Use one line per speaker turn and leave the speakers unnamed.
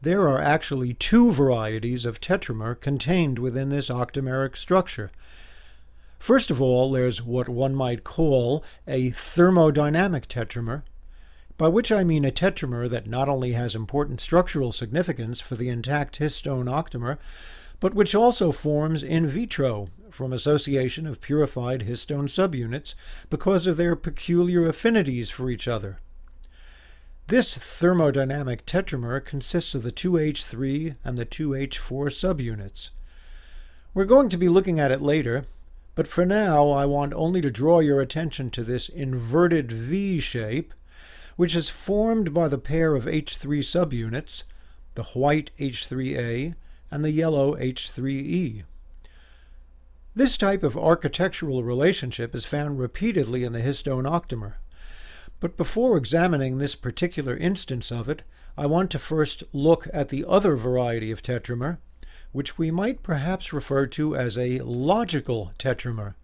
There are actually two varieties of tetramer contained within this octameric structure. First of all, there's what one might call a thermodynamic tetramer, by which I mean a tetramer that not only has important structural significance for the intact histone octamer, but which also forms in vitro from association of purified histone subunits because of their peculiar affinities for each other. This thermodynamic tetramer consists of the 2H3 and the 2H4 subunits. We're going to be looking at it later, but for now I want only to draw your attention to this inverted V shape, which is formed by the pair of H3 subunits, the white H3A and the yellow H3E. This type of architectural relationship is found repeatedly in the histone octamer. But before examining this particular instance of it, I want to first look at the other variety of tetramer, which we might perhaps refer to as a logical tetramer.